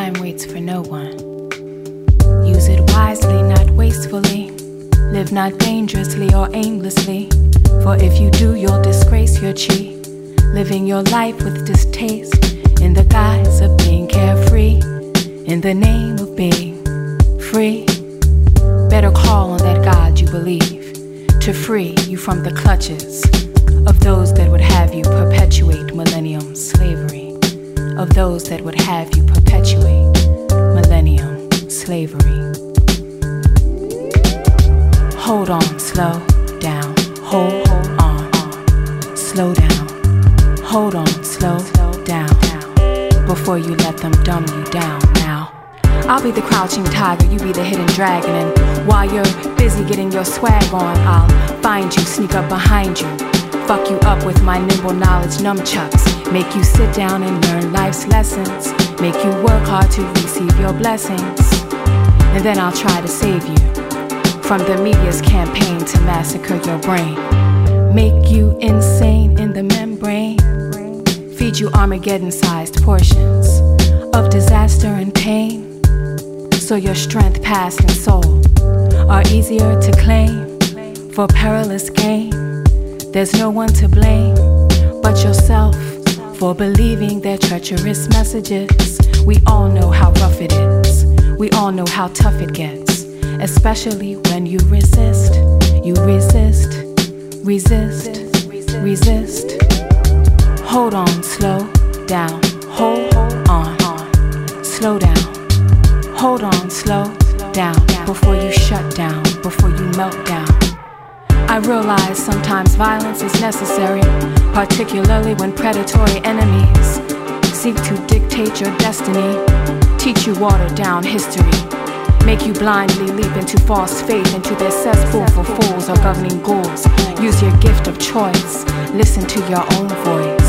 Time waits for no one. Use it wisely, not wastefully. Live not dangerously or aimlessly. For if you do, you'll disgrace your chi. Living your life with distaste in the guise of being carefree, in the name of being free. Better call on that God you believe to free you from the clutches of those that would have you perpetuate millennium slavery, of those that would have you perpetuate millennium slavery. Hold on, slow down, hold on, slow down, hold on, slow down, before you let them dumb you down. Now I'll be the crouching tiger, you be the hidden dragon, and while you're busy getting your swag on, I'll find you, sneak up behind you, fuck you up with my nimble knowledge nunchucks, make you sit down and learn life's lessons, make you work hard to receive your blessings, and then I'll try to save you from the media's campaign to massacre your brain, make you insane in the membrane, feed you Armageddon-sized portions of disaster and pain, so your strength, past, and soul are easier to claim for perilous gain. There's no one to blame but yourself for believing their treacherous messages. We all know how rough it is, we all know how tough it gets, especially when you resist, resist. Hold on, slow down, hold on, slow down. Hold on, slow down, before you shut down, before you melt down. I realize sometimes violence is necessary, particularly when predatory enemies seek to dictate your destiny, teach you watered down history, make you blindly leap into false faith, into their cesspool for fools or governing ghouls. Use your gift of choice, listen to your own voice.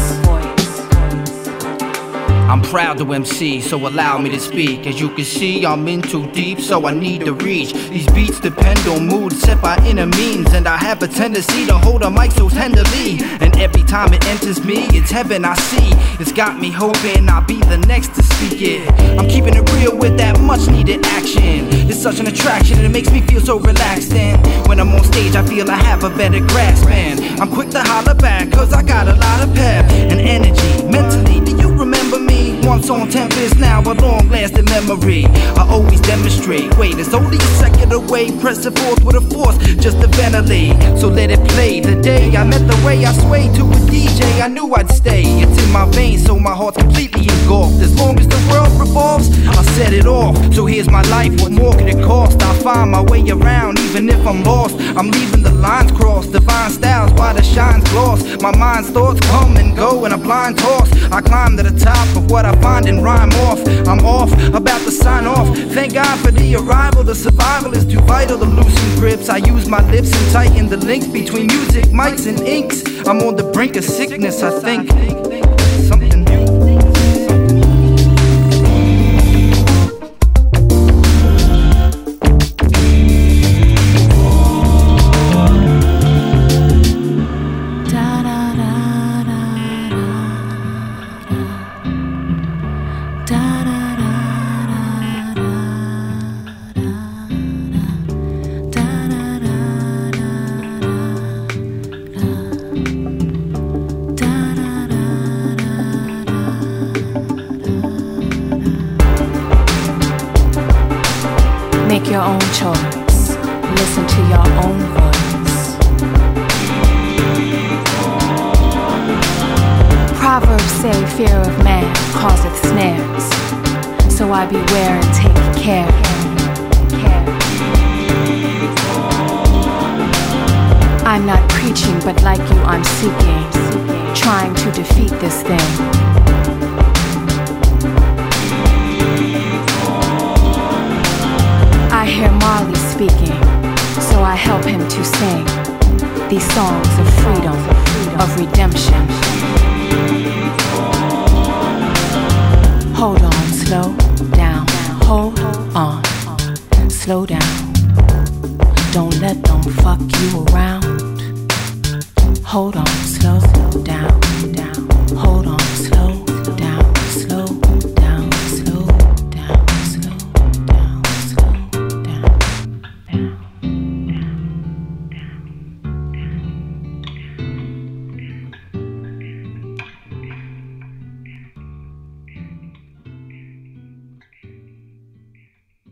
I'm proud to MC, so allow me to speak. As you can see, I'm in too deep, so I need to reach. These beats depend on mood set by inner means, and I have a tendency to hold a mic so tenderly. And every time it enters me, it's heaven I see. It's got me hoping I'll be the next to speak it. I'm keeping it real with that much needed action. It's such an attraction, and it makes me feel so relaxed. And when I'm on stage, I feel I have a better grasp. And I'm quick to holler back, cause I got a lot of pep and energy. Mentally, do you remember me? Once on Tempest, now a long-lasting memory. I always demonstrate. Wait, it's only a second away. Press it forth with a force just to ventilate. So let it play. The day I met the way I swayed to a DJ, I knew I'd stay. It's in my veins, so my heart's completely engulfed. As long as the world revolves, I'll set it off. So here's my life. What more could it cost? I'll find my way around, even if I'm lost. I'm leaving the lines crossed. Divine styles while the shine's gloss. My mind's thoughts come and go in a blind toss. I climb to the top of what I find and rhyme off. I'm off, about to sign off. Thank God for the arrival. The survival is too vital to loosen grips. I use my lips and tighten the links between music, mics, and inks. I'm on the brink of sickness, I think. Something new. Make your own choice, listen to your own voice. Proverbs say fear of man causeth snares, so I beware and take care. I'm not preaching, but like you I'm seeking, trying to defeat this thing. I hear Marley speaking, so I help him to sing these songs of freedom, of redemption.